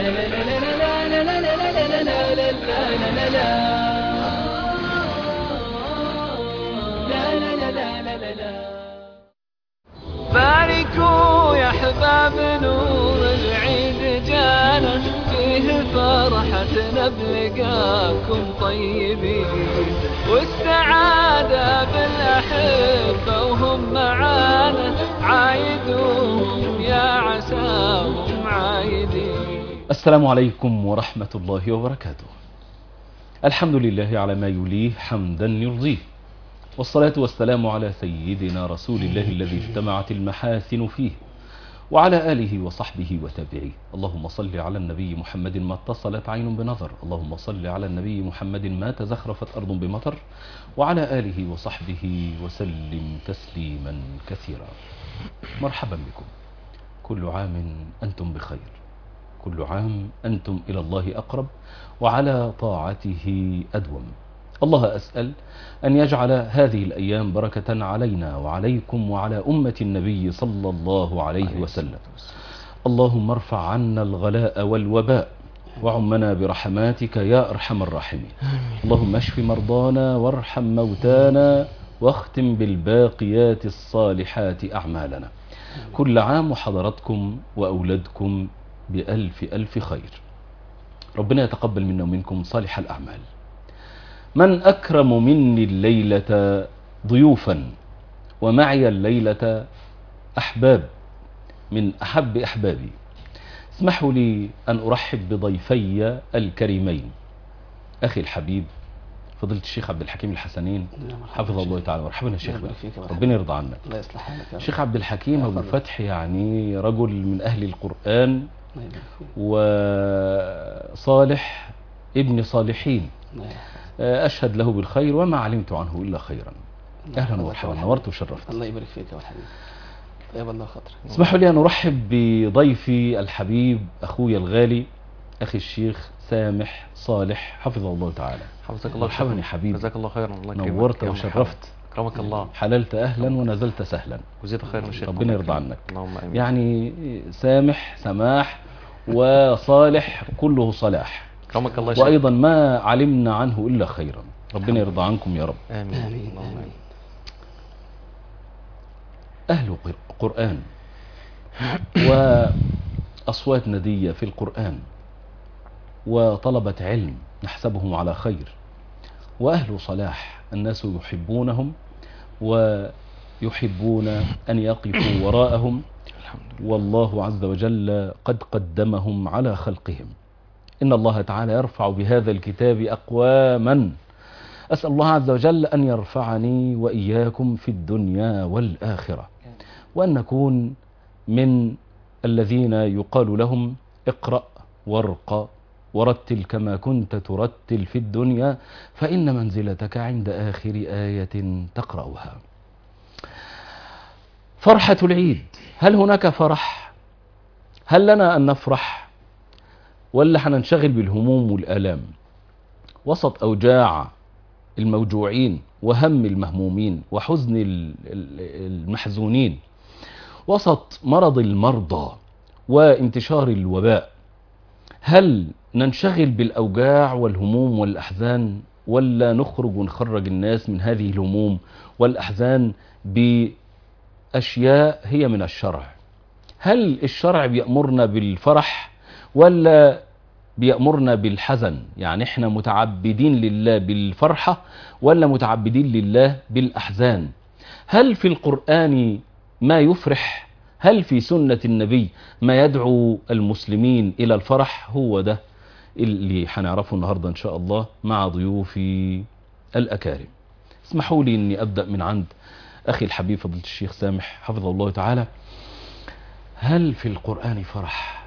باركوا يا احباب نور العيد جانا فيه فرحتنا بلقاكم طيبين، والسعادة بالاحبة وهم معانا عايدوهم يا عساهم عايدين. السلام عليكم ورحمة الله وبركاته. الحمد لله على ما يليه حمدا يرضيه، والصلاة والسلام على سيدنا رسول الله الذي اجتمعت المحاسن فيه، وعلى آله وصحبه وتابعيه. اللهم صل على النبي محمد ما اتصلت عين بنظر، اللهم صل على النبي محمد ما تزخرفت أرض بمطر، وعلى آله وصحبه وسلم تسليما كثيرا. مرحبا بكم، كل عام أنتم بخير، كل عام أنتم إلى الله أقرب وعلى طاعته أدوم. الله أسأل أن يجعل هذه الأيام بركة علينا وعليكم وعلى أمة النبي صلى الله عليه وسلم. اللهم ارفع عنا الغلاء والوباء وعمنا برحماتك يا أرحم الراحمين. اللهم اشف مرضانا وارحم موتانا واختم بالباقيات الصالحات أعمالنا. كل عام وحضراتكم وأولادكم بألف ألف خير. ربنا يتقبل منا ومنكم صالح الأعمال. من أكرم مني الليلة ضيوفا ومعي الليلة أحباب من أحب أحبابي. اسمحوا لي أن أرحب بضيفي الكريمين، أخي الحبيب فضيلة الشيخ عبد الحكيم الحسنين حفظه الله تعالى. مرحبا يا شيخ، ربنا يرضى عنك. الله يصلح حالك. الشيخ عبد الحكيم أبو فتح يعني رجل من أهل القرآن وصالح ابن صالحين، أشهد له بالخير وما علمت عنه إلا خيرا. أهلا ومرحبا، نورت وشرفت. الله يبارك فيك يا الحبيب، طيب الله خاطرك. اسمحوا لي أن أرحب بضيفي الحبيب أخوي الغالي أخي الشيخ سامح صالح حفظه الله تعالى. حفظك الله. مرحبا يا حبيبي، جزاك الله خيرا. الله يكرمك، نورت وشرفت. اكرمك الله. حللت أهلا ونزلت سهلا، وزيد خير من الشيخ. ربنا يرضى عنك. اللهم امين. يعني سامح سماح وصالح كله صلاح. اكرمك الله يا شيخ. وأيضا ما علمنا عنه إلا خيرا. ربنا يرضى عنكم يا رب. آمين. آمين. اللهم آمين. أهل قرآن وأصوات ندية في القرآن وطلبة علم نحسبهم على خير، وأهل صلاح الناس يحبونهم ويحبون أن يقفوا وراءهم، والله عز وجل قد قدمهم على خلقهم. إن الله تعالى يرفع بهذا الكتاب أقواما، أسأل الله عز وجل أن يرفعني وإياكم في الدنيا والآخرة، وأن نكون من الذين يقال لهم اقرأ وارقى ورتل كما كنت ترتل في الدنيا فإن منزلتك عند آخر آية تقرأها. فرحة العيد، هل هناك فرح؟ هل لنا أن نفرح ولا حننشغل بالهموم والآلام وسط أوجاع الموجوعين وهم المهمومين وحزن المحزونين، وسط مرض المرضى وانتشار الوباء؟ هل ننشغل بالأوجاع والهموم والأحزان ولا نخرج ونخرج الناس من هذه الهموم والأحزان بأشياء هي من الشرع؟ هل الشرع بيأمرنا بالفرح ولا بيأمرنا بالحزن؟ يعني احنا متعبدين لله بالفرحة ولا متعبدين لله بالأحزان؟ هل في القرآن ما يفرح؟ هل في سنة النبي ما يدعو المسلمين إلى الفرح؟ هو ده اللي هنعرفه النهاردة إن شاء الله مع ضيوفي الأكارم. اسمحوا لي أني أبدأ من عند أخي الحبيب فضيلة الشيخ سامح حفظه الله تعالى. هل في القرآن فرح؟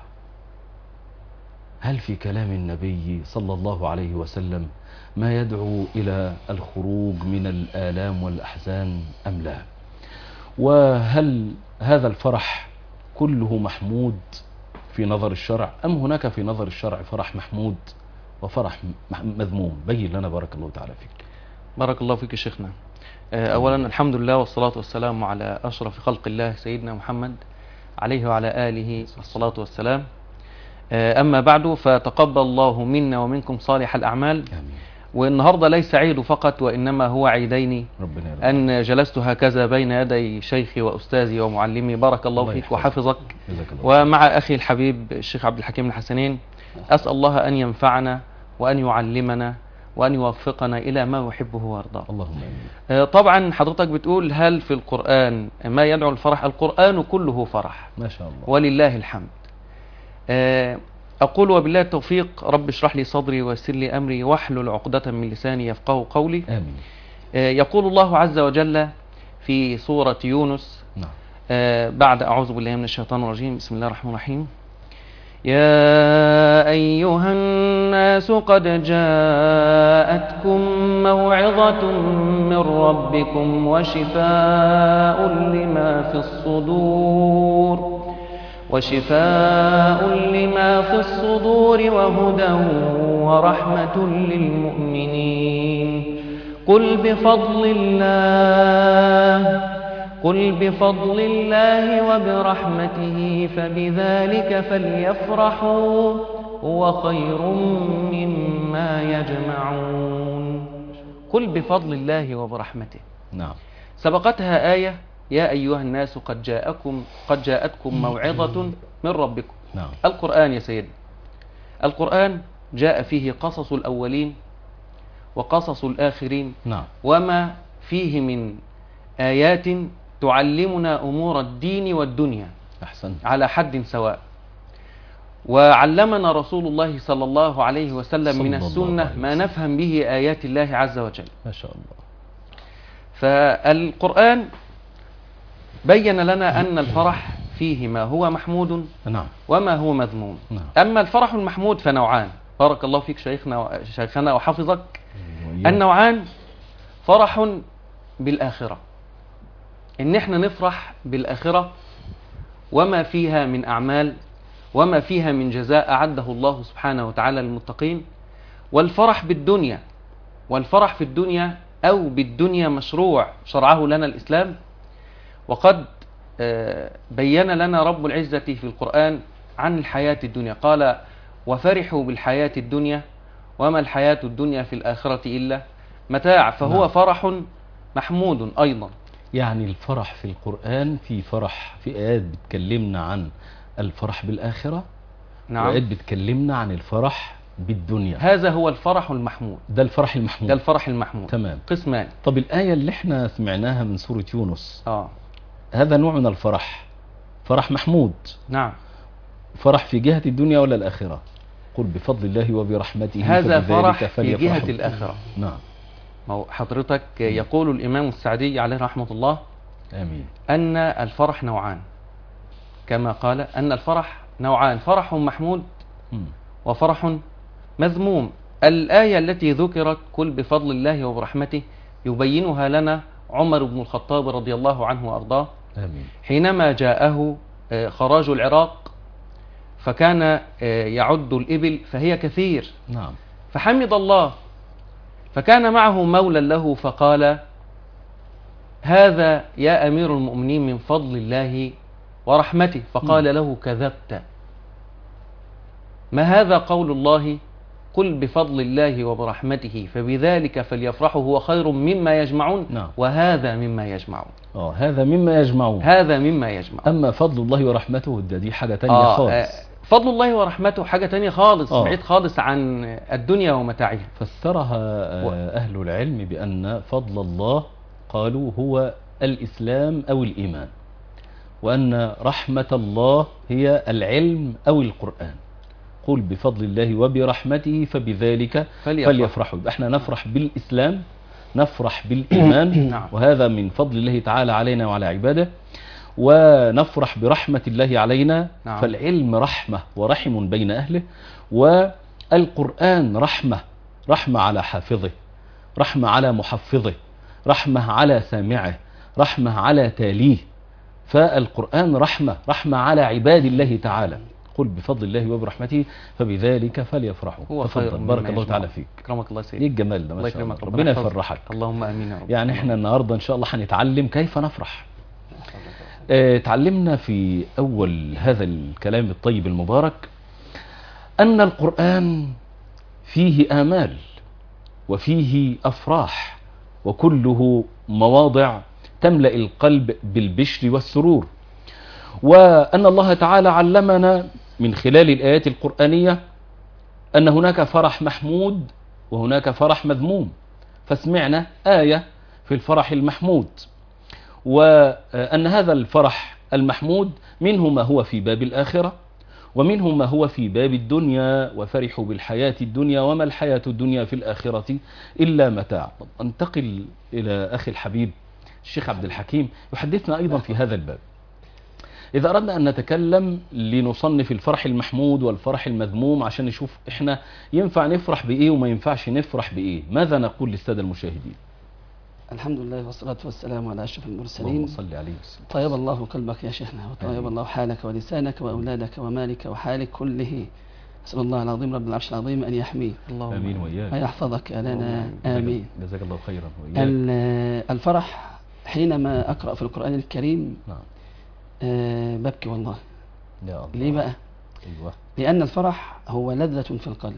هل في كلام النبي صلى الله عليه وسلم ما يدعو إلى الخروج من الآلام والأحزان أم لا؟ وهل هذا الفرح كله محمود في نظر الشرع أم هناك في نظر الشرع فرح محمود وفرح مذموم؟ بين لنا بارك الله تعالى فيك. بارك الله فيك يا شيخنا. أولا الحمد لله والصلاة والسلام على أشرف خلق الله سيدنا محمد عليه وعلى آله الصلاة والسلام. أما بعد، فتقبل الله منا ومنكم صالح الأعمال. آمين. والنهاردة ليس عيد فقط، وإنما هو عيدين، ربنا يرضى. أن جلست هكذا بين يدي شيخي وأستاذي ومعلمي، بارك الله الله فيك يحفظك. وحفظك، جزاك الله. ومع أخي الحبيب الشيخ عبد الحكيم الحسنين. أسأل الله أن ينفعنا وأن يعلمنا وأن يوفقنا إلى ما يحبه ويرضاه. اللهم آمين. طبعا حضرتك بتقول هل في القرآن ما يدعو الفرح؟ القرآن كله فرح ما شاء الله. ولله الحمد. أقول وبالله التوفيق. رب اشرح لي صدري ويسر لي أمري واحلل عقدة من لساني يفقه قولي. آمين. يقول الله عز وجل في سورة يونس نعم. بعد أعوذ بالله من الشيطان الرجيم، بسم الله الرحمن الرحيم. يا أيها الناس قد جاءتكم موعظة من ربكم وشفاء لما في الصدور وهدى ورحمة للمؤمنين. قل بفضل الله وبرحمته فبذلك فليفرحوا هو خير مما يجمعون. قل بفضل الله وبرحمته. نعم. سبقتها آية يا أيها الناس قد جاءتكم موعظة من ربكم. نعم. القرآن يا سيدي، القرآن جاء فيه قصص الأولين وقصص الآخرين، نعم. وما فيه من آيات تعلمنا أمور الدين والدنيا أحسنت. على حد سواء. وعلمنا رسول الله صلى الله عليه وسلم من السنة ما نفهم به آيات الله عز وجل. ما شاء الله. فالقرآن بين لنا أن الفرح فيه ما هو محمود نعم. وما هو مذموم. نعم. أما الفرح المحمود فنوعان، بارك الله فيك شيخنا وحفظك. النوعان فرح بالآخرة، إن احنا نفرح بالآخرة وما فيها من أعمال وما فيها من جزاء أعده الله سبحانه وتعالى للمتقين. والفرح بالدنيا، والفرح في الدنيا أو بالدنيا مشروع شرعه لنا الإسلام. وقد بين لنا رب العزة في القرآن عن الحياة الدنيا، قال وفرحوا بالحياة الدنيا وما الحياة الدنيا في الآخرة إلا متاع. فهو نعم. فرح محمود أيضا. يعني الفرح في القرآن في فرح، في آيات بتكلمنا عن الفرح بالآخرة. نعم. وآيات بتكلمنا عن الفرح بالدنيا. هذا هو الفرح المحمود. ده الفرح المحمود. ده الفرح المحمود. تمام. قسمان. طب الآية اللي احنا سمعناها من سورة يونس، آه. هذا نوع من الفرح، فرح محمود. نعم. فرح في جهة الدنيا ولا الآخرة؟ قل بفضل الله وبرحمته هذا فبذلك فرح في فليفرحوا. جهة الآخرة. نعم. ما هو حضرتك يقول الإمام السعدي عليه رحمة الله آمين. أن الفرح نوعان، كما قال أن الفرح نوعان، فرح محمود وفرح مذموم. الآية التي ذكرت قل بفضل الله وبرحمته يبينها لنا عمر بن الخطاب رضي الله عنه وأرضاه. آمين. حينما جاءه خراج العراق فكان يعد الإبل فهي كثير، نعم. فحمد الله، فكان معه مولى له فقال هذا يا أمير المؤمنين من فضل الله ورحمته. فقال له كذبت، ما هذا قول الله قل بفضل الله وبرحمته فبذلك فليفرحوا هو خير مما يجمعون. نعم. وهذا مما يجمعون. هذا مما يجمعون. هذا مما يجمعون. أما فضل الله ورحمته دي حاجة تانية خالص. فضل الله ورحمته حاجة تانية خالص، بعيد خالص عن الدنيا ومتاعها. فسرها أهل العلم بأن فضل الله قالوا هو الإسلام أو الإيمان، وأن رحمة الله هي العلم أو القرآن. قل بفضل الله وبرحمته فبذلك فليفرحوا. احنا نفرح بالإسلام، نفرح بالإيمان نعم. وهذا من فضل الله تعالى علينا وعلى عباده. ونفرح برحمة الله علينا. نعم. فالعلم رحمة ورحم بين أهله، والقرآن رحمة على حافظه، رحمة على محفظه، رحمة على سامعه، رحمة على تاليه. فالقرآن رحمة على عباد الله تعالى. قل بفضل الله وبرحمته فبذلك فليفرحوا. هو خير. بارك الله تعالى فيك. اكرمك الله سيدي. ايه الجمال ده، ما شاء الله. ربنا يفرحك. اللهم امين يا رب. يعني احنا النهارده ان شاء الله هنتعلم كيف نفرح. تعلمنا في اول هذا الكلام الطيب المبارك أن القرآن فيه آمال وفيه أفراح، وكله مواضع تملأ القلب بالبشر والسرور، وأن الله تعالى علمنا من خلال الآيات القرآنية أن هناك فرح محمود وهناك فرح مذموم. فسمعنا آية في الفرح المحمود، وأن هذا الفرح المحمود منه ما هو في باب الآخرة ومنه ما هو في باب الدنيا، وفرحوا بالحياة الدنيا وما الحياة الدنيا في الآخرة إلا متاع. انتقل إلى أخي الحبيب الشيخ عبد الحكيم يحدثنا أيضا في هذا الباب. إذا أردنا أن نتكلم لنصنف الفرح المحمود والفرح المذموم عشان نشوف إحنا ينفع نفرح بإيه وما ينفعش نفرح بإيه، ماذا نقول للسادة المشاهدين؟ الحمد لله والصلاة والسلام على أشرف المرسلين. اللهم صل عليه وسلم. طيب الله قلبك يا شيخنا، وطيب الله حالك ولسانك وأولادك ومالك وحالك كله. أسأل الله العظيم رب العرش العظيم أن يحميه آمين وإياك ويحفظك لنا آمين. جزاك الله خيرا وإياك. الفرح حينما أقرأ في القرآن الكريم نعم. ببكي والله. يا الله. ليه بقى؟ أيوة. لأن الفرح هو لذة في القلب،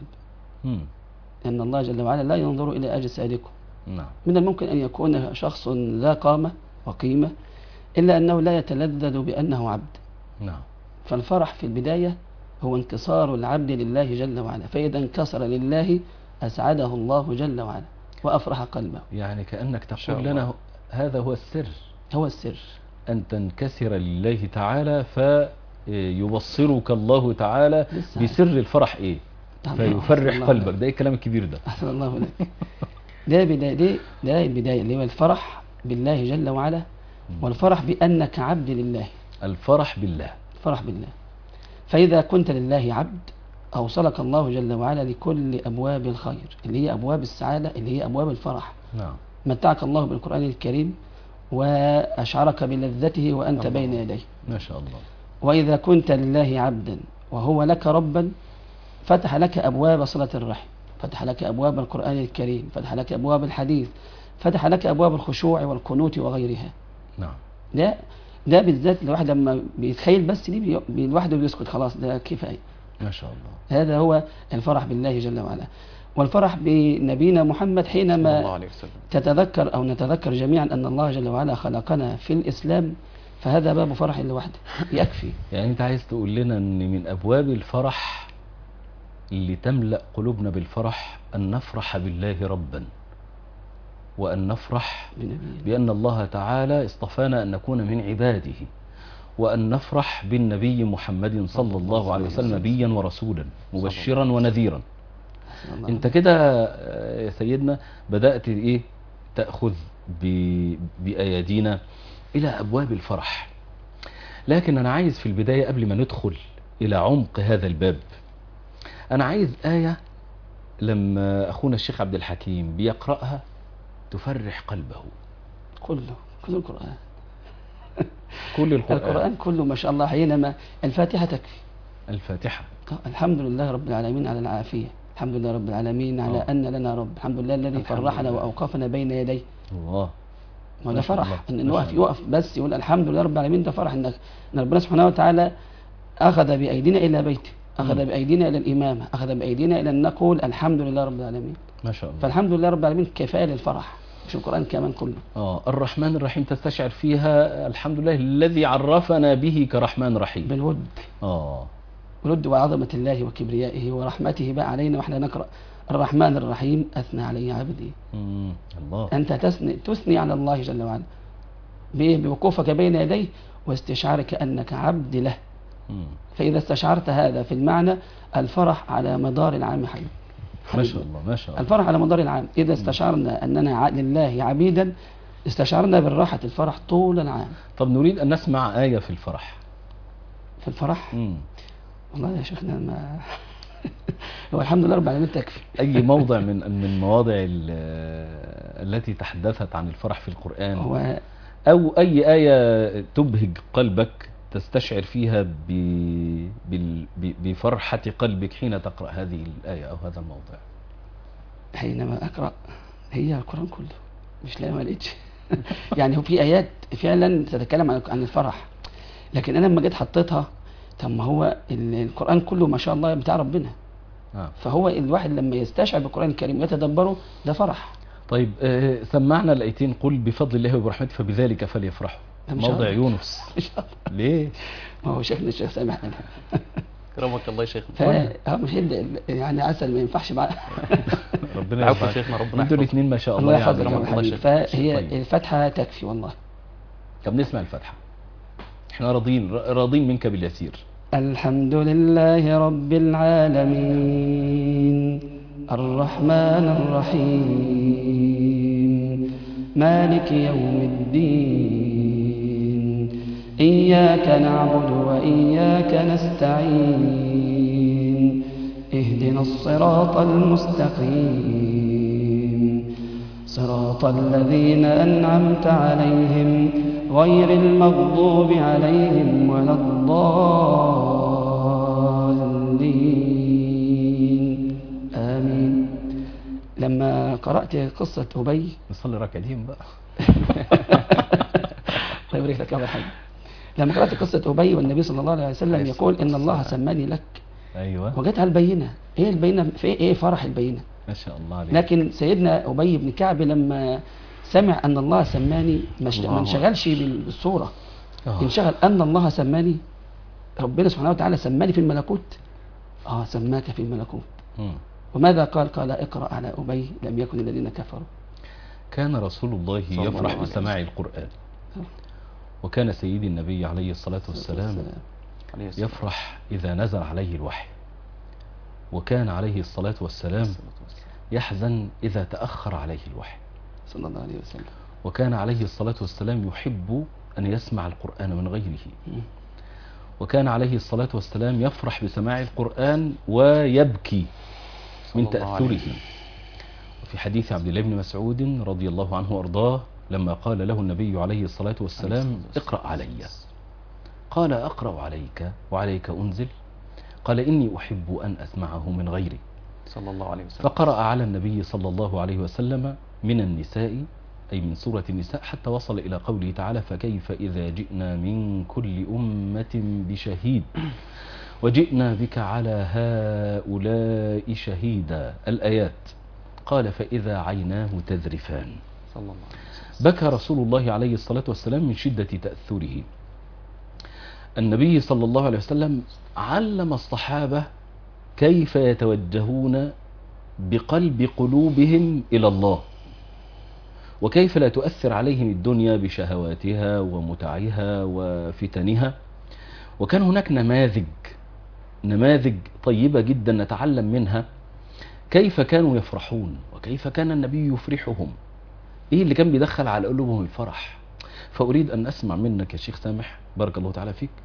لأن الله جل وعلا لا ينظر إلى أجسادكم. نعم. من الممكن أن يكون شخص ذا قامة وقيمة إلا أنه لا يتلذذ بأنه عبد. نعم. فالفرح في البداية هو انكسار العبد لله جل وعلا، فإذا انكسر لله أسعده الله جل وعلا وأفرح قلبه. يعني كأنك تقول لنا هذا هو السر، هو السر أن تنكسر لله تعالى فيبصرك الله تعالى بسر الفرح إيه، فيفرح قلبك. ده إيه الكلام الكبير ده؟ أحسن الله لك. ده البداية اللي هو الفرح بالله جل وعلا، والفرح بأنك عبد لله. الفرح بالله. الفرح بالله. فإذا كنت لله عبد أوصلك الله جل وعلا لكل أبواب الخير اللي هي أبواب السعادة، اللي هي أبواب الفرح. نعم. متعك الله بالقرآن الكريم وأشعرك بلذته وأنت بين يديه. ما شاء الله. وإذا كنت لله عبدا وهو لك ربا فتح لك أبواب صلة الرحم، فتح لك أبواب القرآن الكريم، فتح لك أبواب الحديث، فتح لك أبواب الخشوع والقنوت وغيرها. نعم. ده بالذات الواحد لما بيتخيل بس دي لوحده بيسكت خلاص، ده كفاية. ما شاء الله. هذا هو الفرح بالله جل وعلا. والفرح بنبينا محمد حينما تتذكر أو نتذكر جميعا أن الله جل وعلا خلقنا في الإسلام، فهذا باب فرح لوحده يكفي. يعني أنت عايز تقول لنا أن من أبواب الفرح اللي تملأ قلوبنا بالفرح أن نفرح بالله ربا، وأن نفرح بأن الله تعالى اصطفانا أن نكون من عباده، وأن نفرح بالنبي محمد صلى الله عليه وسلم نبيا ورسولا مبشرا ونذيرا. انت كده يا سيدنا بدأت ايه تأخذ بأيادينا إلى أبواب الفرح. لكن أنا عايز في البداية قبل ما ندخل إلى عمق هذا الباب، أنا عايز آية لما أخونا الشيخ عبد الحكيم بيقرأها تفرح قلبه. كل القرآن كل القرآن كله ما شاء الله. حينما الفاتحة تكفي. الفاتحة. الحمد لله رب العالمين على العافية، الحمد لله رب العالمين على أن لنا رب، الحمد لله الذي فرحنا وأوقفنا بين يديه. الله. وده فرح إن يقف بس يقول الحمد لله رب العالمين. ده فرح إن ربنا سبحانه وتعالى أخذ بأيدينا إلى بيته، أخذ بأيدينا إلى الإمامة، أخذ بأيدينا إلى أن نقول الحمد لله رب العالمين. ما شاء الله. فالحمد لله رب العالمين كفاية للفرح. مش القرآن كمان كله. الرحمن الرحيم تستشعر فيها الحمد لله الذي عرفنا به كرحمن رحيم. بالود. ود وعظمة الله وكبريائه ورحمته بقى علينا واحنا نقرأ الرحمن الرحيم أثنى علي عبدي. الله. أنت تثني على الله جل وعلا بوقوفك بين يديه واستشعارك أنك عبد له. فإذا استشعرت هذا في المعنى الفرح على مدار العام حبيبي. ما شاء الله ما شاء الله. الفرح على مدار العام. إذا استشعرنا أننا لله عبيدا استشعرنا بالراحة الفرح طول العام. طب نريد أن نسمع آية في الفرح. في الفرح؟ والله يا شيخنا ما هو الحمد لله رب العالمين تكفي. أي موضع من مواضع التي تحدثت عن الفرح في القرآن أو أي آية تبهج قلبك تستشعر فيها بفرحة قلبك حين تقرأ هذه الآية أو هذا الموضع. حينما أقرأ هي القرآن كله مش لا ما لقيتش يعني هو في آيات فعلا تتكلم عن الفرح، لكن أنا لما جيت حطيتها طب ما هو القرآن كله ما شاء الله بتاع ربنا. فهو الواحد لما يستشعر بالقرآن الكريم ويتدبره ده فرح. طيب سمعنا الآيتين: قل بفضل الله وبرحمته فبذلك فليفرحوا. موضع يونس ليه؟ ما هو شيخنا الشيخ سامح كرمك الله يا شيخ. مش يعني عسل ما ينفعش معاه. ربنا يحفظك شيخنا، ربنا يحفظك. انتوا الاثنين ما شاء الله يعني. فهي الفتحة تكفي والله. طب نسمع الفتحة. احنا راضين منك باليسير. الحمد لله رب العالمين الرحمن الرحيم مالك يوم الدين إياك نعبد وإياك نستعين اهدنا الصراط المستقيم صراط الذين أنعمت عليهم غير المغضوب عليهم ولا الضالين آمين. لما قرأت قصة أبي نصلي ركعتين بقى. الله يبارك لك يا حاج. لما قرأت قصة أبي والنبي صلى الله عليه وسلم يقول إن الله سماني لك. أيوة. وجدها البينة. إيه البينة؟ في إيه فرح البينة؟ ما شاء الله عليك. لكن سيدنا أبي بن كعب لما سمع أن الله سماني ما انشغلش بالصورة، انشغل أن الله سماني، ربنا سبحانه وتعالى سماني في الملكوت. سماك في الملكوت. وماذا قال؟ قال اقرأ على أبي لم يكن الذين كفروا. كان رسول الله يفرح بسماع القرآن، وكان سيدي النبي عليه الصلاة والسلام يفرح إذا نزل عليه الوحي، وكان عليه الصلاة والسلام يحزن إذا تأخر عليه الوحي صلى الله عليه وسلم، وكان عليه الصلاة والسلام يحب أن يسمع القرآن من غيره، وكان عليه الصلاة والسلام يفرح بسماع القرآن ويبكي من تأثره. وفي حديث عبد الله بن مسعود رضي الله عنه وأرضاه لما قال له النبي عليه الصلاة والسلام اقرأ علي، قال أقرأ عليك وعليك أنزل؟ قال إني أحب أن أسمعه من غيري صلى الله عليه وسلم. فقرأ على النبي صلى الله عليه وسلم من النساء، أي من سورة النساء، حتى وصل إلى قوله تعالى فكيف إذا جئنا من كل أمة بشهيد وجئنا بك على هؤلاء شهيدا، الآيات. قال فإذا عيناه تذرفان. صلى الله عليه وسلم. بكى رسول الله عليه الصلاة والسلام من شدة تأثره. النبي صلى الله عليه وسلم علم الصحابة كيف يتوجهون بقلب قلوبهم إلى الله، وكيف لا تؤثر عليهم الدنيا بشهواتها ومتعها وفتنها. وكان هناك نماذج طيبة جدا نتعلم منها كيف كانوا يفرحون وكيف كان النبي يفرحهم، ايه اللي كان بيدخل على قلوبهم الفرح. فأريد أن أسمع منك يا شيخ سامح بارك الله تعالى فيك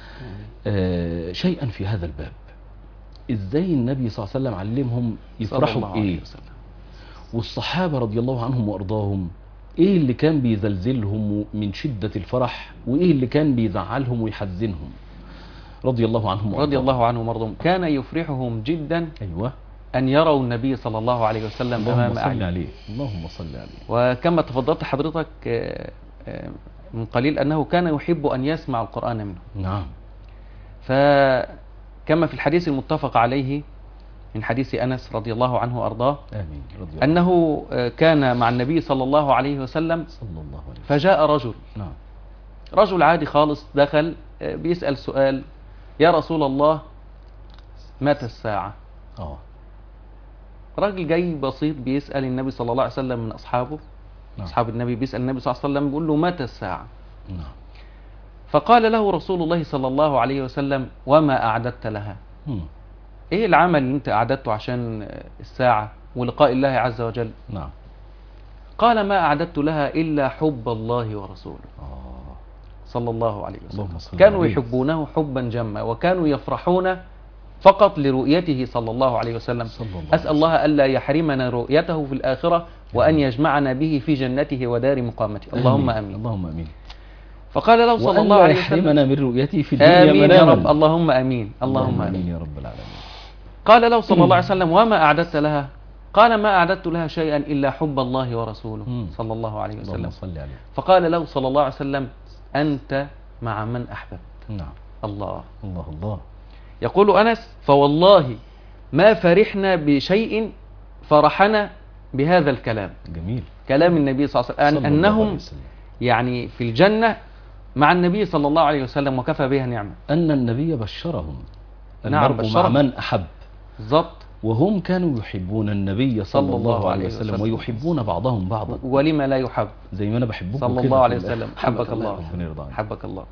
شيئا في هذا الباب. ازاي النبي صلى الله عليه وسلم علمهم يفرحوا بإيه، والصحابة رضي الله عنهم وأرضاهم ايه اللي كان بيزلزلهم من شدة الفرح، وايه اللي كان بيزعلهم ويحزنهم رضي الله عنهم وأرضاهم. رضي الله عنهم وأرضاهم. كان يفرحهم جدا أيوة أن يروا النبي صلى الله عليه وسلم أمام أعينهم. اللهم صل عليه. وكما تفضلت حضرتك من قليل أنه كان يحب أن يسمع القرآن منه. نعم. فكما في الحديث المتفق عليه من حديث أنس رضي الله عنه وأرضاه آمين رضي الله أنه كان مع النبي صلى الله عليه وسلم فجاء رجل. نعم. رجل عادي خالص دخل بيسأل سؤال: يا رسول الله متى الساعة؟ راجل جاي بسيط بيسأل النبي صلى الله عليه وسلم من أصحابه. نعم. أصحاب النبي بيسأل النبي صلى الله عليه وسلم بيقول له متى الساعة؟ نعم. فقال له رسول الله صلى الله عليه وسلم: وما أعددت لها؟ إيه العمل اللي أنت أعددته عشان الساعة ولقاء الله عز وجل؟ نعم. قال: ما أعددت لها إلا حب الله ورسوله صلى الله عليه وسلم. كانوا يحبونه حبا جما، وكانوا يفرحون فقط لرؤيته صلى الله عليه وسلم. أسأل الله ألا يحرمنا رؤيته في الآخرة، وأن يجمعنا به في جنته ودار مقامته. اللهم آمين. اللهم آمين. فقال له صلى الله عليه وسلم: يحرمنا من رؤيته في الدنيا آمين يا رب. اللهم آمين. اللهم آمين يا رب العالمين. قال له صلى الله عليه وسلم: وما أعددت لها؟ قال: ما أعددت لها شيئا إلا حب الله ورسوله صلى الله عليه وسلم. فقال له صلى الله عليه وسلم: أنت مع من أحببت. نعم. الله الله الله. يقول أنس: فوالله ما فرحنا بشيء فرحنا بهذا الكلام. جميل. كلام النبي صلى الله عليه وسلم صلى الله عليه أنهم وسلم. يعني في الجنة مع النبي صلى الله عليه وسلم، وكفى بها نعمة. أن النبي بشرهم، نعم، المرء مع بشرهم. من أحب، بالضبط. وهم كانوا يحبون النبي صلى الله عليه وسلم ويحبون بعضهم بعضا. ولما لا يحب زي ما أنا بحبكم صلى كده الله عليه في الله. وسلم. حبك الله، ربنا يرضى عنك. حبك الله.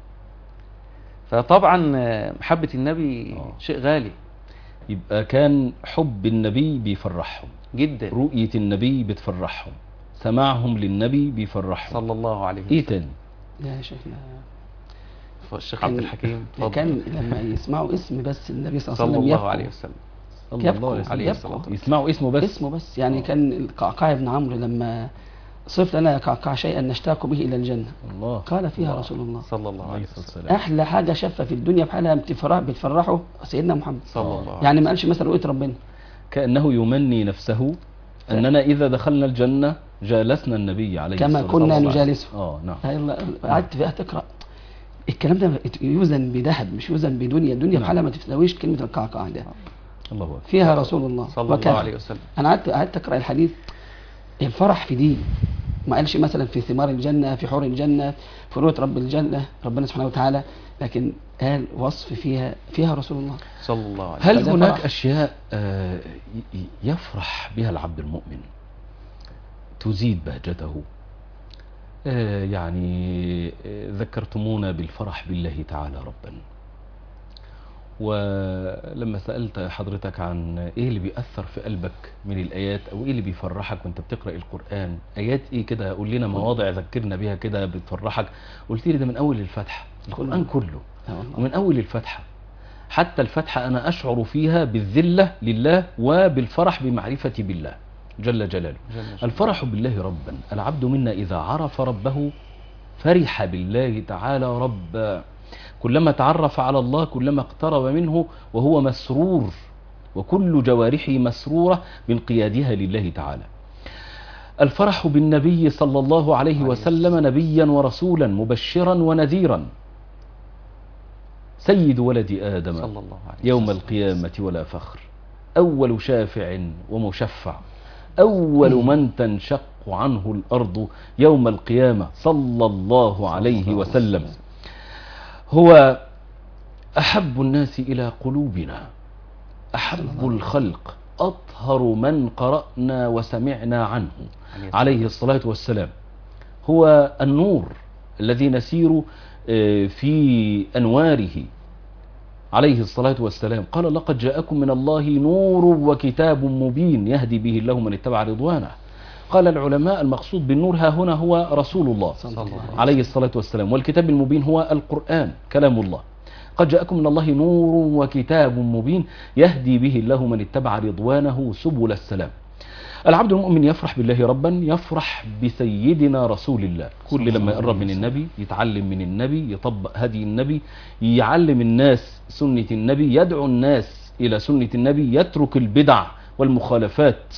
فطبعا محبة النبي شيء غالي يبقى كان حب النبي بيفرحهم جدا، رؤية النبي بتفرحهم، سماعهم للنبي بيفرحهم. صلى الله عليه وسلم. ايه تاني؟ يا شيخنا الشيخ عبد الحكيم اتفضل. كان لما يسمعوا اسم بس النبي صلى الله صلى عليه وسلم الله عليه وسلم. صلى الله عليه وسلم. عليه الصلاة والسلام. يسمعوا اسمه بس. اسمه بس يعني كان القعقاع بن عمرو لما صف لنا يا قعقاع شيئا نشتاق به إلى الجنة، الله. قال فيها رسول الله صلى الله عليه عليه وسلم. الصلاة والسلام. أحلى حاجة شافها في الدنيا بحالها بتفرحه سيدنا محمد، صلى الله عليه يعني ما قالش مثلا رؤية ربنا، كأنه يمني نفسه أننا إذا دخلنا الجنة جالسنا النبي عليه كما الصلاة كنا والسلام. نجالسه. نعم. قعدت بقى تقرأ الكلام ده يوزن بذهب مش يوزن بدنيا، الدنيا نعم. بحالها ما تساويش كلمة القعقاع ده. الله أكبر. فيها رسول الله صلى الله وكفى. عليه وسلم. أنا قعدت أقرأ الحديث، الفرح في دين، ما قالش مثلا في ثمار الجنة، في حور الجنة، في رؤية رب الجنة ربنا سبحانه وتعالى، لكن قال وصف فيها رسول الله. صلى الله عليه هل فده هناك فرح. أشياء يفرح بها العبد المؤمن تزيد بهجته؟ يعني ذكرتمونا بالفرح بالله تعالى ربا، ولما سألت حضرتك عن ايه اللي بيأثر في قلبك من الآيات او ايه اللي بيفرحك وانت بتقرأ القرآن، آيات ايه كده؟ قول لنا مواضع ذكرنا بها كده بتفرحك. قلت لي ده من اول الفتحة، القرآن كله ومن اول الفتحة حتى الفتحة انا اشعر فيها بالذلة لله وبالفرح بمعرفة بالله جل جلاله. الفرح بالله ربا، العبد منا إذا عرف ربه فرح بالله تعالى ربا، كلما تعرف على الله كلما اقترب منه وهو مسرور، وكل جوارحه مسرورة بانقيادها لله تعالى. الفرح بالنبي صلى الله عليه وسلم نبيا ورسولا مبشرا ونذيرا، سيد ولد آدم صلى الله عليه يوم وسلم. القيامة ولا فخر، أول شافع ومشفع، أول من تنشق عنه الأرض يوم القيامة صلى الله عليه وسلم. هو أحب الناس إلى قلوبنا، أحب الخلق، أطهر من قرأنا وسمعنا عنه عليه الصلاة والسلام. هو النور الذي نسير في أنواره عليه الصلاة والسلام. قال لقد جاءكم من الله نور وكتاب مبين يهدي به الله من اتبع رضوانه. قال العلماء المقصود بالنور ها هنا هو رسول الله عليه الصلاة والسلام، والكتاب المبين هو القرآن كلام الله. قد جاءكم من الله نور وكتاب مبين يهدي به الله من اتبع رضوانه سبل السلام. العبد المؤمن يفرح بالله ربا، يفرح بسيدنا رسول الله، كل لما يقرب من النبي يتعلم من النبي، يطبق هدي النبي، يعلم الناس سنة النبي، يدعو الناس إلى سنة النبي، يترك البدع والمخالفات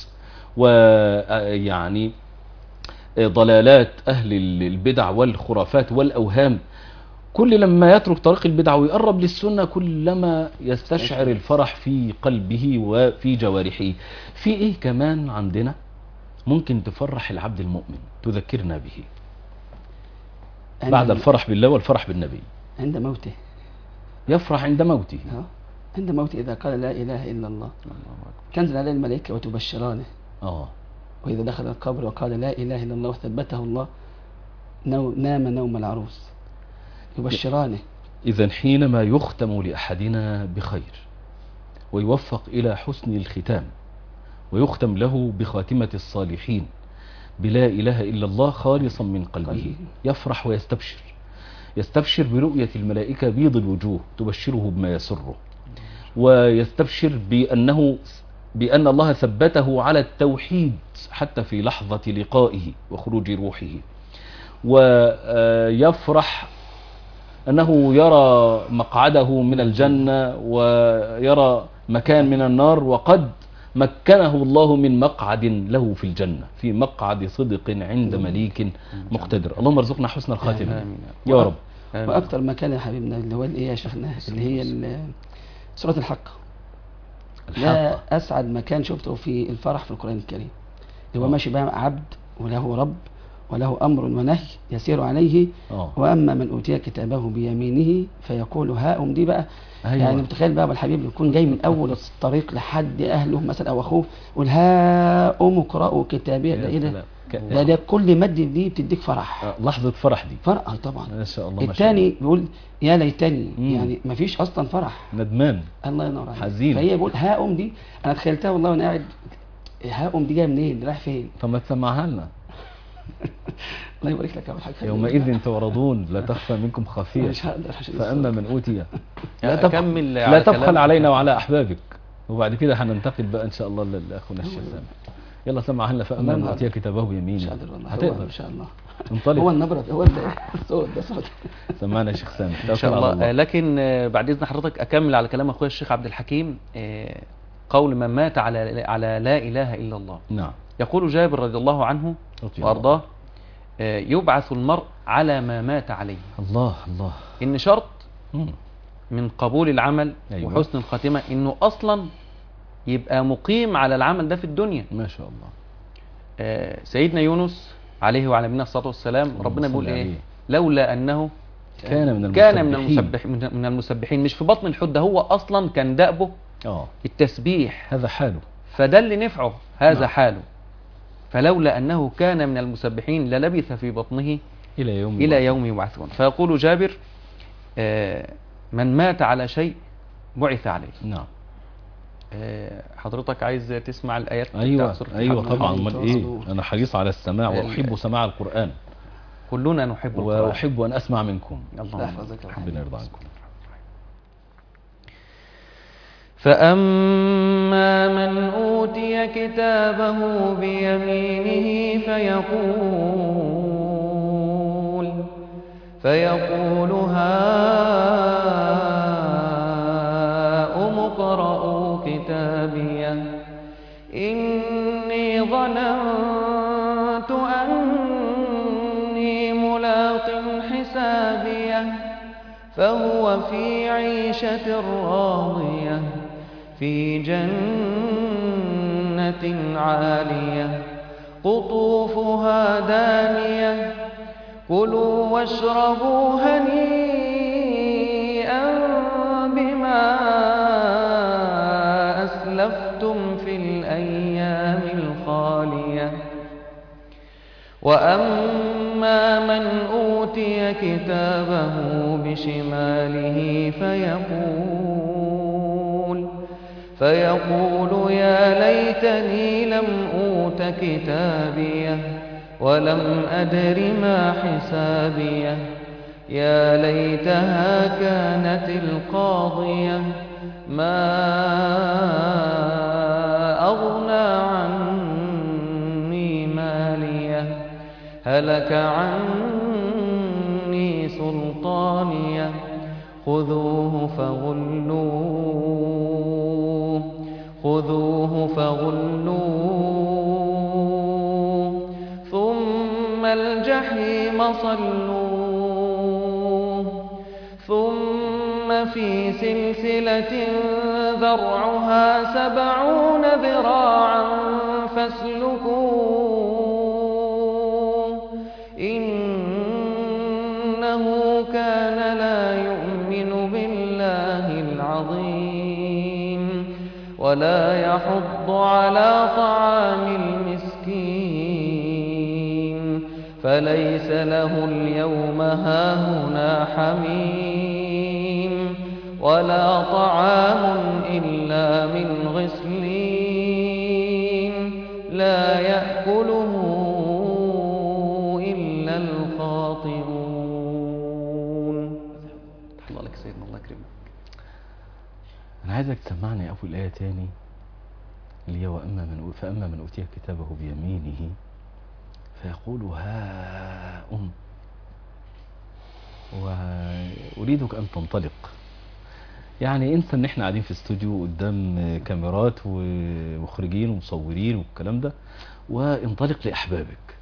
ويعني ضلالات أهل البدع والخرافات والأوهام. كل لما يترك طريق البدع ويقرب للسنة كلما يستشعر الفرح في قلبه وفي جوارحه. في ايه كمان عندنا ممكن تفرح العبد المؤمن تذكرنا به بعد الفرح بالله والفرح بالنبي؟ عند موته يفرح عند موته. عند موته إذا قال لا إله إلا الله تنزل عليه الملائكة وتبشرانه. وإذا دخل القبر وقال لا إله إلا الله وثبته الله نام نوم العروس يبشرانه. إذن حينما يختم لأحدنا بخير ويوفق إلى حسن الختام ويختم له بخاتمة الصالحين بلا إله إلا الله خالصا من قلبه، يفرح ويستبشر، يستبشر برؤية الملائكة بيض الوجوه تبشره بما يسره، ويستبشر بأن الله ثبته على التوحيد حتى في لحظة لقائه وخروج روحه، ويفرح أنه يرى مقعده من الجنة ويرى مكان من النار، وقد مكنه الله من مقعد له في الجنة، في مقعد صدق عند مليك مقتدر. اللهم ارزقنا حسن الخاتمة يا رب. وأكثر مكان يا حبيبنا اللي هو ايه يا شيخنا اللي هي سورة الحق. ده أسعد مكان شفته في الفرح في القرآن الكريم. هو ماشي بقى عبد وله رب وله أمر ونهي يسير عليه. وأما من أوتي كتابه بيمينه فيقول هاؤم. دي بقى يعني متخيل بقى الحبيب يكون جاي من أول الطريق لحد أهله مثلا أو أخوه، يقول هاؤم اقرأوا كتابي. ده إيه ده؟ ده كل مد دي بتديك فرح. لحظة فرح دي. فرح طبعا. ما شاء الله. الثاني بيقول يا ليتني، يعني ما فيش أصلا فرح، ندمان، الله ينور عليك، حزين. فهي بيقول هاؤم دي أنا تخيلتها والله وأنا قاعد، هاؤم دي جايه منين؟ رايح فين؟ طب ما تسمعها لنا. الله يبارك لك يا أبو الحاج. يومئذ تعرضون لا تخفى منكم خافية. مش هقدر. فأما من أوتي لا تبخل علينا وعلى أحبابك. وبعد كده هننتقل بقى إن شاء الله لأخونا الشيخ سامح. يلا سمعها لنا. فأما من أوتي كتابه بيمينه. هتقدر إن شاء الله. انطلق. هو النبرة، هو الصوت ده صوت. سمعنا يا شيخ سامح إن شاء الله. لكن بعد إذن حضرتك أكمل على كلام أخويا الشيخ عبد الحكيم. قول من مات على لا إله إلا الله. نعم. يقول جابر رضي الله عنه وأرضاه يبعث المرء على ما مات عليه. الله الله. إن شرط من قبول العمل وحسن الخاتمة إنه أصلا يبقى مقيم على العمل ده في الدنيا. ما شاء الله. سيدنا يونس عليه وعلى نبينا الصلاة والسلام ربنا بيقول إيه؟ لولا أنه كان من المسبحين. مش في بطن الحوت، ده هو أصلا كان دأبه التسبيح. هذا حاله، فده اللي نفعه. هذا حاله. فلولا أنه كان من المسبحين للبث في بطنه إلى يوم يبعثون. فيقول جابر من مات على شيء بعث عليه. نعم. حضرتك عايز تسمع الآيات؟ أيوة طبعا. امال إيه؟ أنا حريص على السماع وأحب سماع القرآن. كلنا نحب القرآن وأحب أن أسمع منكم. الله يحفظك، ربنا يرضى عنكم. فأما من أوتي كتابه بيمينه فيقول هاؤم اقرءوا كتابيه إني ظننت أني ملاق حسابيه فهو في عيشة راضية في جنة عالية قطوفها دانية كلوا واشربوا هنيئا بما أسلفتم في الأيام الخالية وأما من أوتي كتابه بشماله فيقول يا ليتني لم أوت كتابيه ولم أدر ما حسابيه يا ليتها كانت القاضية ما أغنى عني ماليه هلك عني سلطانيه خذوه فغلوه ثم الجحيم صلوه ثم في سلسلة ذرعها 70 ذراعا فاسلكوه إنه كان لا يؤمن بالله العظيم ولا يحض على طعام المسكين فليس له اليوم هاهنا حميم ولا طعام إلا من غسلين لا يأكله إلا الخاطئون. الله لك سيدنا، الله يكرمك. أنا عايزك تسمعني أول آية تاني اللي هي فأما من أوتي كتابه بيمينه فيقول هاؤم. وأريدك أن تنطلق، يعني انسى ان احنا قاعدين في استوديو قدام كاميرات ومخرجين ومصورين والكلام ده، وانطلق لأحبابك.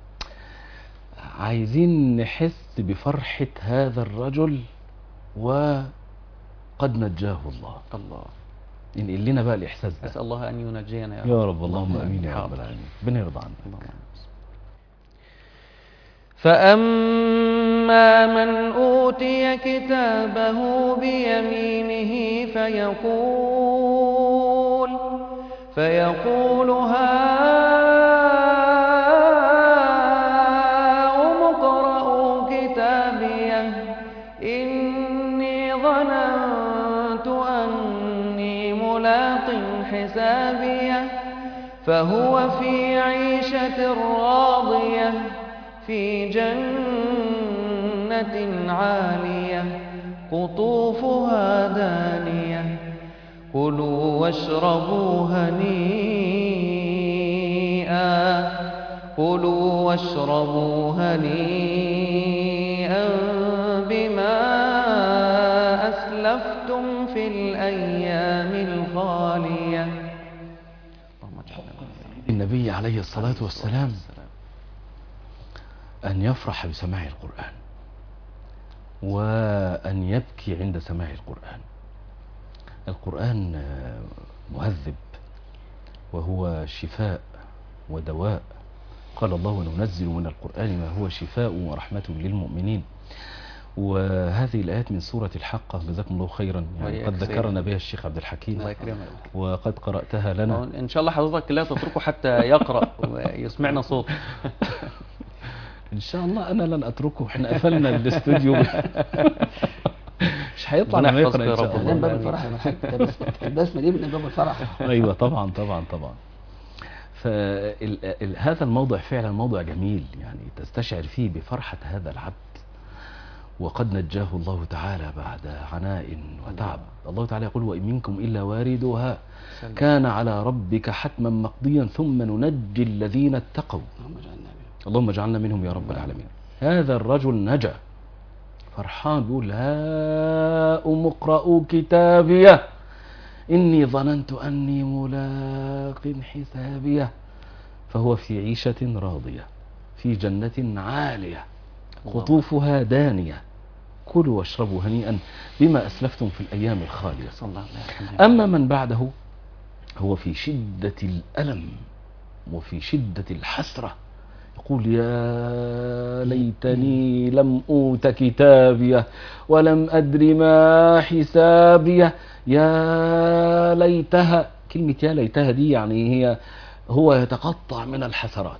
عايزين نحس بفرحة هذا الرجل وقد نجاه الله. ينقل لنا بقى الإحساس ده. أسأل الله أن ينجينا يا رب، اللهم أمين يا رب العالمين. ربنا يرضى عنك. فأما من أوتي كتابه بيمينه فيقول هاؤم اقرءوا كتابيه إني ظننت أني ملاق حسابيه فهو في عيشة راضية في جنة عالية قطوفها دانية كلوا واشربوا هنيئا بما أسلفتم في الأيام الخالية. النبي عليه الصلاة والسلام أن يفرح بسماع القرآن وأن يبكي عند سماع القرآن. القرآن مهذب وهو شفاء ودواء. قال الله: ننزل من القرآن ما هو شفاء ورحمة للمؤمنين. وهذه الآيات من سورة الحاقة، جزاكم الله خيرا، يعني قد ذكرنا بها الشيخ عبد الحكيم الله يكرمك، وقد قرأتها لنا. إن شاء الله حضرتك لا تتركه حتى يقرأ ويسمعنا صوت. إن شاء الله أنا لن أتركه، إحنا قفلنا الاستوديو. مش هيطلع لما يقرأ إن شاء الله. من باب الفرح يا محمد، البسمة دي من باب الفرح. أيوة طبعا طبعا طبعا. فهذا الموضع فعلا موضع جميل، يعني تستشعر فيه بفرحة هذا العبد، وقد نجاه الله تعالى بعد عناء وتعب. الله تعالى يقول: وإن منكم إلا واردها كان على ربك حتما مقضيا ثم ننجي الذين اتقوا. اللهم اجعلنا منهم يا رب العالمين. هذا الرجل نجا فرحان، بيقول: هاؤم اقرءوا كتابيه إني ظننت أني ملاق حسابيه فهو في عيشة راضية في جنة عالية قطوفها دانية كلوا واشربوا هنيئا بما أسلفتم في الأيام الخالية. أما من بعده هو في شدة الألم وفي شدة الحسرة، يقول: يا ليتني لم أوت كتابيه ولم أدر ما حسابيه يا ليتها. كلمة يا ليتها دي يعني هو يتقطع من الحسرات.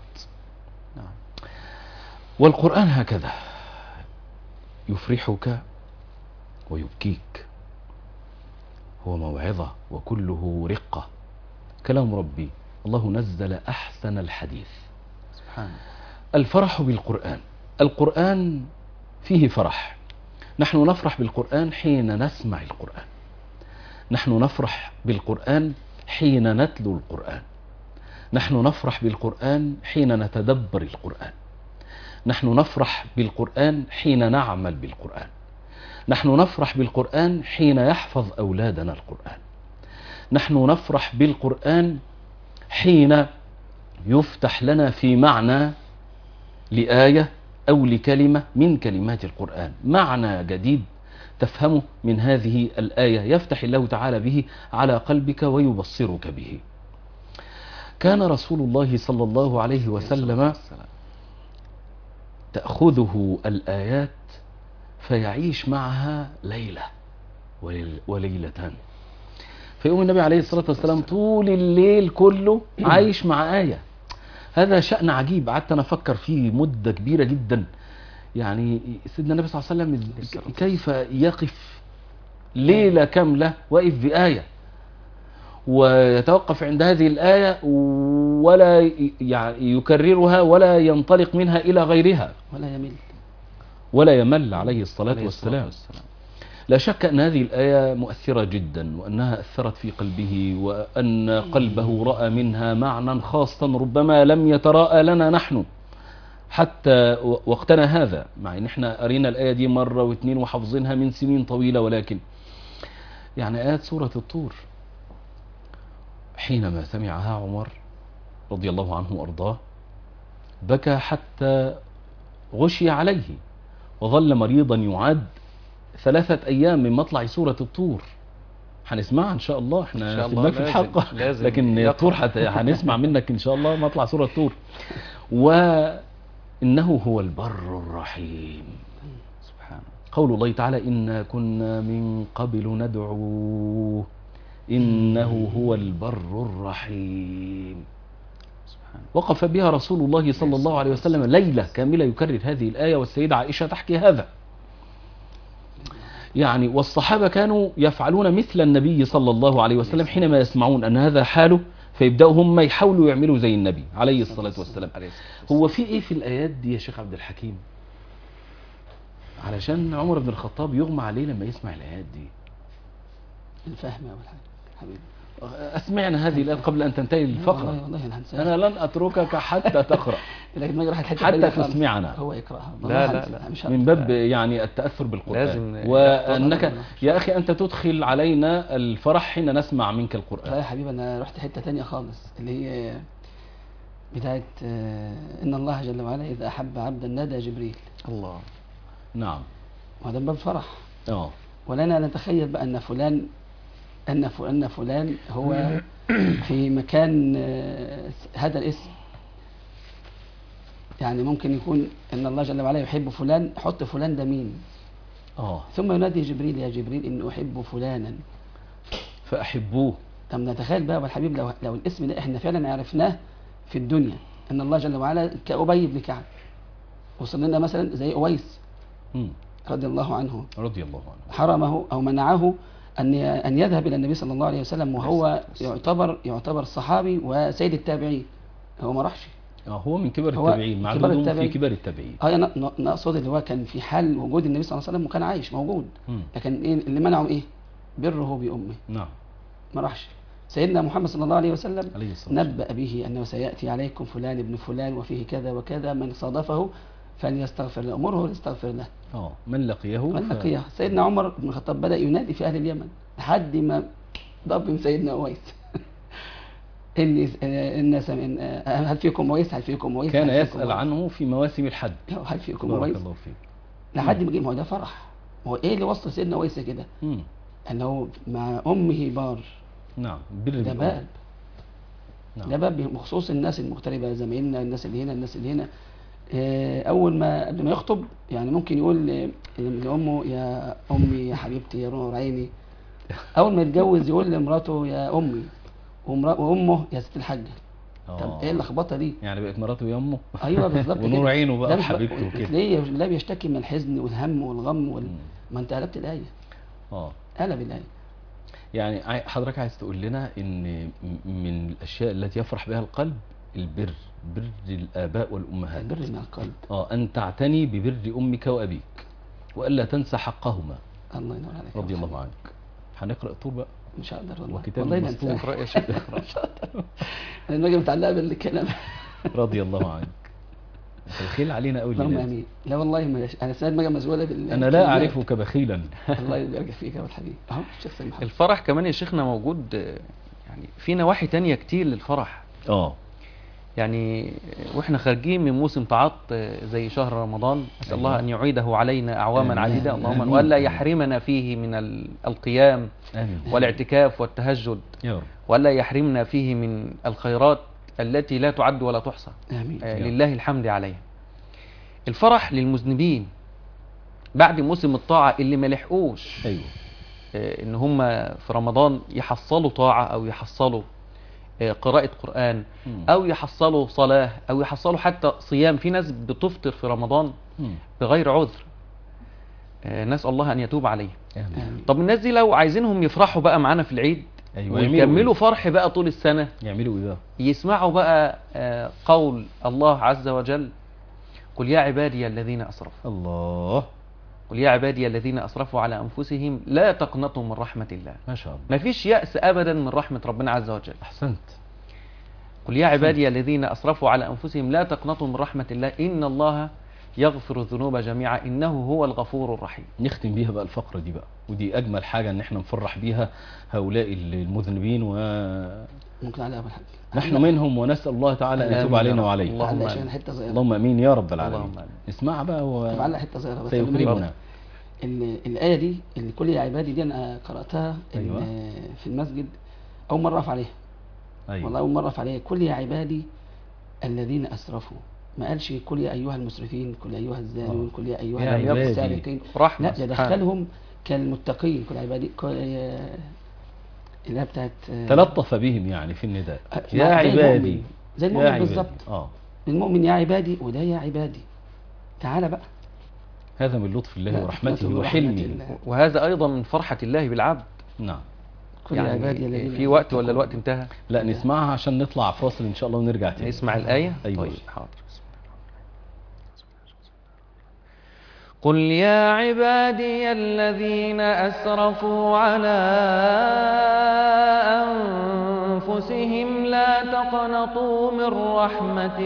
والقرآن هكذا يفرحك ويبكيك، هو موعظة وكله رقة، كلام ربي. الله نزل أحسن الحديث. سبحانه. الفرح بالقرآن، القرآن فيه فرح. نحن نفرح بالقرآن حين نسمع القرآن، نحن نفرح بالقرآن حين نتلو القرآن، نحن نفرح بالقرآن حين نتدبر القرآن، نحن نفرح بالقرآن حين نعمل بالقرآن، نحن نفرح بالقرآن حين يحفظ أولادنا القرآن، نحن نفرح بالقرآن حين يفتح لنا في معنى لآية أو لكلمة من كلمات القرآن، معنى جديد تفهمه من هذه الآية يفتح الله تعالى به على قلبك ويبصرك به. كان رسول الله صلى الله عليه وسلم تأخذه الآيات فيعيش معها ليلة وليلتان، فيقوم النبي عليه الصلاة والسلام طول الليل كله عايش مع آية. هذا شأن عجيب، قعدت أنا أفكر فيه مدة كبيرة جدا. يعني سيدنا النبي صلى الله عليه وسلم كيف يقف ليلة كاملة واقف بآية ويتوقف عند هذه الآية ولا يعني يكررها ولا ينطلق منها إلى غيرها ولا يمل عليه الصلاة والسلام. لا شك أن هذه الآية مؤثرة جدا، وأنها أثرت في قلبه، وأن قلبه رأى منها معنى خاصا ربما لم يتراءى لنا نحن حتى وقتنا هذا، مع أن احنا قرينا الآية دي مرة واثنين وحفظينها من سنين طويلة، ولكن يعني آيات سورة الطور حينما سمعها عمر رضي الله عنه وأرضاه بكى حتى غشي عليه، وظل مريضا يعاد 3 أيام من مطلع سورة الطور هنسمعها ان شاء الله، إن احنا شاء في الله بالك في لازم- الحلقة لازم لكن يقرأ. الطور هنسمع منك ان شاء الله مطلع سورة الطور. وإنه هو البر الرحيم. سبحانه. قول الله تعالى إنا كنا من قبل ندعوه إنه هو البر الرحيم. سبحانه. وقف بها رسول الله صلى الله عليه وسلم ليلة كاملة يكرر هذه الآية، والسيدة عائشة تحكي هذا. يعني والصحابة كانوا يفعلون مثل النبي صلى الله عليه وسلم حينما يسمعون أن هذا حاله، فيبدأوا هم يحاولوا يعملوا زي النبي عليه الصلاة والسلام. هو في إيه في الآيات دي يا شيخ عبد الحكيم علشان عمر بن الخطاب يغمى عليه لما يسمع الآيات دي؟ الفهم يا ابو الحاج حبيبي. أسمعنا هذه الآيات قبل أن تنتهي الفقرة. والله انا هنساها. أنا لن أتركك حتى تقرأ لكن ما راح حتى حتى تسمعنا. هو يقراها. لا لا لا. مش من باب يعني التأثر بالقرآن، لازم وأنك يا أخي أنت تدخل علينا الفرح حين نسمع منك لا القرآن. يا حبيبي، انا رحت حته تانية خالص اللي هي بدايه ان الله جل وعلا اذا احب عبدا نادى جبريل. الله. نعم. وهذا من باب فرح. اه ولنا نتخيل بقى ان فلان ان فلان هو في مكان هذا الاسم. يعني ممكن يكون ان الله جل وعلا يحب فلان، حط فلان ده مين، ثم ينادي جبريل يا جبريل ان احب فلانا فأحبوه. طب نتخيل بقى والحبيب لو الاسم ده احنا فعلا عرفناه في الدنيا، ان الله جل وعلا كأبي بن كعب وصل لنا مثلا زي أويس رضي الله عنه، رضي الله عنه، حرمه او منعه ان يذهب الى النبي صلى الله عليه وسلم، وهو يعتبر صحابي وسيد التابعين. هو ما راحش. هو من كبار التابعين، معدود في كبار التابعين. انا اقصد اللي هو كان في حال وجود النبي صلى الله عليه وسلم وكان عايش موجود. لكن ايه اللي منعه؟ ايه؟ بره بامه. نعم. ما راحش. سيدنا محمد صلى الله عليه وسلم عليه الصلاة نبأ به انه سياتي عليكم فلان ابن فلان وفيه كذا وكذا، من صادفه فليستغفر له، امره ليستغفر له. من لقيه سيدنا عمر بن الخطاب بدأ ينادي في اهل اليمن لحد ما ضب سيدنا اويس. هل فيكم اويس؟ هل فيكم اويس؟ كان يسأل عنه في مواسم الحج. هل فيكم اويس؟ بارك الله فيك. لحد ما جه. ما هو ده فرح. هو ايه اللي وصل سيدنا اويس كده؟ انه مع امه بار. نعم. ده باب. نعم. ده باب بخصوص الناس المغتربه، زمايلنا، الناس اللي هنا، الناس اللي هنا. اول ما قبل ما يخطب يعني ممكن يقول لامه يا امي يا حبيبتي يا نور عيني. اول ما يتجوز يقول لمراته يا امي، وامه يا ست الحاجه. طب ايه اللخبطه دي؟ يعني بقت مراته يا امه. ايوه بالظبط. ونور عينه بقى حبيبته كده. ليه لا بيشتكي من الحزن والهم والغم ما انت قلبت الايه. قلب الايه. يعني حضرتك عايز تقول لنا ان من الاشياء التي يفرح بها القلب البر، بر الآباء والأمهات. البر من القلب. أن تعتني ببر أمك وأبيك وألا تنسى حقهما. الله ينور عليك. رضي الله عنك. هنقرأ الطور بقى. مش هقدر والله. وكتاب والله المسطور. اقرأ يا شيخ. انا دماغي متعلقه بالكلام. رضي الله عنك. انت بخيل علينا قوي. اللهم امين. لا والله ما انا سيد دماغي مشغوله انا لا اعرفك بخيلا. الله يبارك فيك يا الحبيب. اهو الشيخ سيد محمد. الفرح كمان يا شيخنا موجود يعني في نواحي تانية كتير للفرح. يعني واحنا خارجين من موسم تعاط زي شهر رمضان، نسال الله ان يعيده علينا اعواما عديده، اللهم والا يحرمنا فيه من القيام والاعتكاف والتهجد، والا يحرمنا فيه من الخيرات التي لا تعد ولا تحصى. آمين. لله الحمد عليها. الفرح للمذنبين بعد موسم الطاعه اللي ما لحقوش ان هم في رمضان يحصلوا طاعه او يحصلوا قراءة قرآن أو يحصلوا صلاة أو يحصلوا حتى صيام. في ناس بتفطر في رمضان بغير عذر، نسأل الله أن يتوب عليه. طب الناس دي لو عايزينهم يفرحوا بقى معانا في العيد ويكملوا فرح بقى طول السنة، يعملوا إيه بقى؟ يسمعوا بقى قول الله عز وجل: قل يا عبادي الذين أسرفوا. الله. قل يا عبادي الذين أسرفوا على أنفسهم لا تقنطوا من رحمة الله. ما شاء الله. ما فيش يأس أبدا من رحمة ربنا عز وجل. أحسنت. قل يا عبادي الذين أسرفوا على أنفسهم لا تقنطوا من رحمة الله إن الله يغفر الذنوب جميعا إنه هو الغفور الرحيم. نختم بيها بقى الفقرة دي بقى، ودي أجمل حاجة إن احنا نفرح بيها هؤلاء المذنبين ممكن على أبو الحاج. نحن منهم، ونسأل الله تعالى أن يتوب علينا وعليكم. اللهم أمين يا رب العالمين. اسمعها بقى حتة صغيرة بس سيكرمنا. الآية دي اللي كل يا عبادي دي أنا قرأتها أيوة. في المسجد أول مرة أقف عليها. أيوة. والله أول مرة أقف عليها. كل يا عبادي الذين أسرفوا، ما قالش كل يا أيها المسرفين، كل يا أيها الزانون، كل يا أيها يا عبادي. السارقين. رحمة لا، ده سبحانه. دخلهم كالمتقين. كل عبادي اللي هي بتاعت تلطف بهم يعني في النداء زي يا عبادي. المؤمن. زي يا المؤمن عبادي. بالظبط. المؤمن يا عبادي، وده يا عبادي تعالى بقى. هذا من لطف الله لا، ورحمته رحمة وحلمه. الله. وهذا أيضا من فرحة الله بالعبد. نعم. كل يا عبادي الذين يعني في وقت ولا اتقوا. الوقت انتهى؟ لا، نسمعها عشان نطلع فاصل إن شاء الله ونرجع تاني. نسمع الآية. أيوة. طيب حاضر. قل يا عبادي الذين أسرفوا على أنفسهم لا تقنطوا من رحمة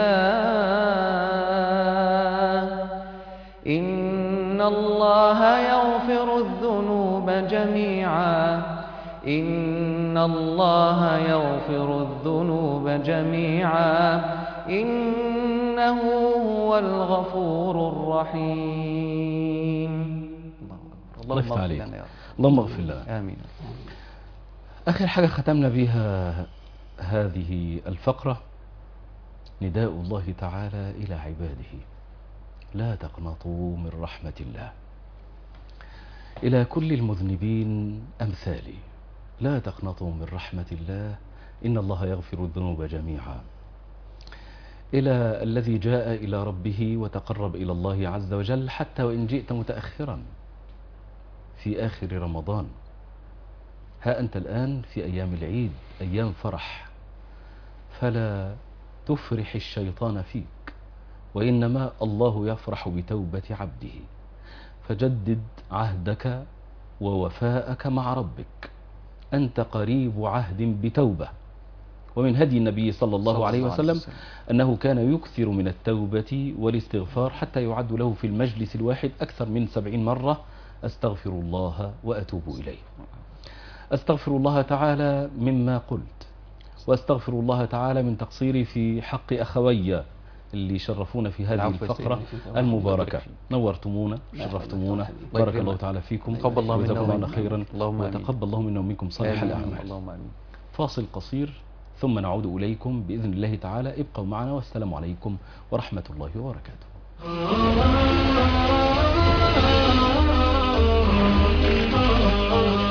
الله إن الله يغفر الذنوب جميعا إن الله يغفر الذنوب جميعا إنه هو الغفور الرحيم. الله يفتح عليك. لنا يا رب. اللهم اغفر لنا. آمين. آخر حاجة ختمنا بها هذه الفقرة نداء الله تعالى إلى عباده لا تقنطوا من رحمة الله. إلى كل المذنبين أمثالي لا تقنطوا من رحمة الله إن الله يغفر الذنوب جميعا. إلى الذي جاء إلى ربه وتقرب إلى الله عز وجل حتى وإن جئت متأخرا في آخر رمضان. ها أنت الآن في أيام العيد، أيام فرح، فلا تفرح الشيطان فيك، وإنما الله يفرح بتوبة عبده. فجدد عهدك ووفاءك مع ربك، أنت قريب عهد بتوبة. ومن هدي النبي صلى الله عليه وسلم أنه كان يكثر من التوبة والاستغفار حتى يعد له في المجلس الواحد أكثر من 70 مرة أستغفر الله وأتوب إليه. أستغفر الله تعالى مما قلت، وأستغفر الله تعالى من تقصيري في حق أخوي اللي شرفونا في هذه الفقرة المباركة. نورتمونا، شرفتمونا، بارك الله تعالى فيكم، تقبل الله منا وجزاكم خيرا، اللهم آمين. وتقبل الله منا ومنكم صالح الأعمال. اللهم آمين. فاصل قصير ثم نعود إليكم بإذن الله تعالى. ابقوا معنا والسلام عليكم ورحمة الله وبركاته. Oh